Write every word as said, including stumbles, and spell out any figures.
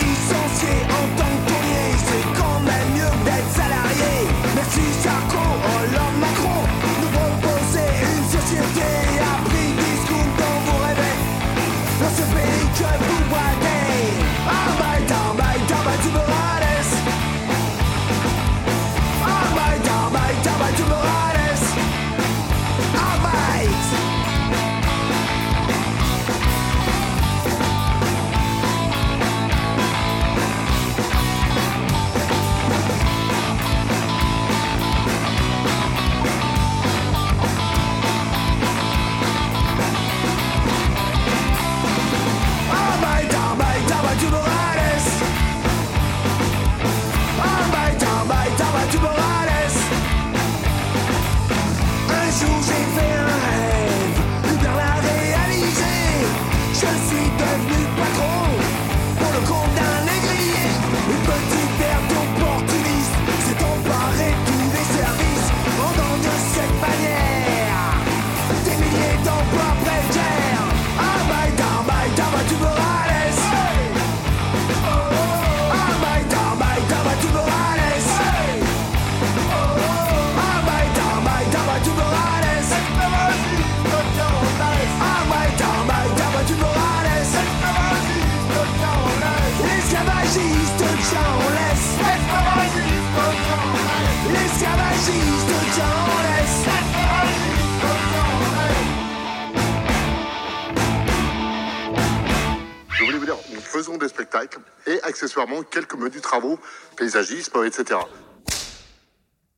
licencié en tant que taulier, c'est quand même mieux que d'être salarié. Merci Sarko, Hollande, Macron, nous proposer une société à prix discount dont vous rêvez. Dans ce pays que vous braquez, Arbeit, Arbeit, Arbeit über alles. Arbeit, Arbeit, Arbeit über alles. Arbeit. Arbeit, Arbeit, Arbeit über alles. Arbeit, Arbeit, Arbeit über alles. Un jour j'ai fait un rêve, Hubert l'a réalisé. Je suis devenu patron pour le compte d'un négrier. Une petite paire d'opportunistes s'est emparée de tous les services, rendant de cette manière des milliers d'emplois précaires. Arbeit, Arbeit, Arbeit über alles. Arbeit, Arbeit, Arbeit über alles. Arbeit, Arbeit, Arbeit über alles. Arbeit, Arbeit, Arbeit über alles. L'esclavagiste tient en laisse. L'esclavagiste tient en laisse. Je voulais vous dire, nous faisons des spectacles et accessoirement quelques menus travaux, paysagisme, et cetera.